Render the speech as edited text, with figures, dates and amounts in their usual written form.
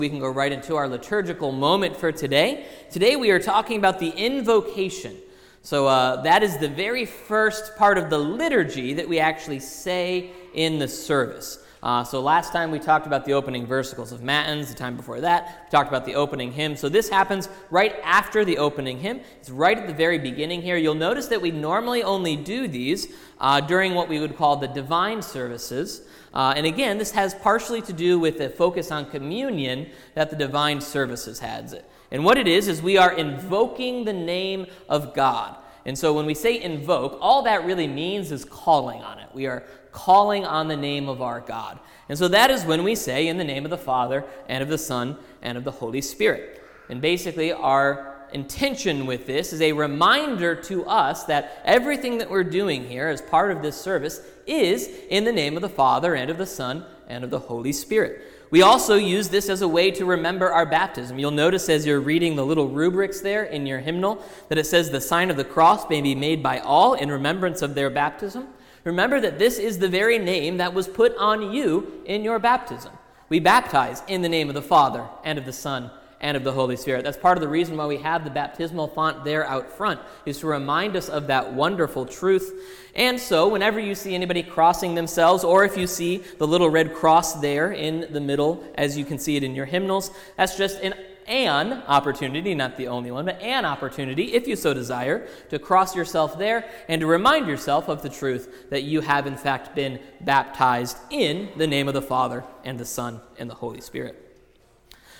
We can go right into our liturgical moment for today. Today we are talking about the invocation. So that is the very first part of the liturgy that we actually say in the service. So last time we talked about the opening versicles of Matins. The time before that, we talked about the opening hymn. So this happens right after the opening hymn. It's right at the very beginning here. You'll notice that we normally only do these during what we would call the divine services. And again, this has partially to do with the focus on communion that the divine services has. And what it is we are invoking the name of God. And so when we say invoke, all that really means is calling on it. We are calling on the name of our God. And so that is when we say in the name of the Father and of the Son and of the Holy Spirit. And basically our intention with this is a reminder to us that everything that we're doing here as part of this service is in the name of the Father and of the Son and of the Holy Spirit. We also use this as a way to remember our baptism. You'll notice as you're reading the little rubrics there in your hymnal that it says the sign of the cross may be made by all in remembrance of their baptism. Remember that this is the very name that was put on you in your baptism. We baptize in the name of the Father and of the Son and of the Holy Spirit. That's part of the reason why we have the baptismal font there out front, is to remind us of that wonderful truth. And so whenever you see anybody crossing themselves, or if you see the little red cross there in the middle, as you can see it in your hymnals, that's just an opportunity, not the only one, but an opportunity, if you so desire, to cross yourself there and to remind yourself of the truth that you have in fact been baptized in the name of the Father and the Son and the Holy Spirit.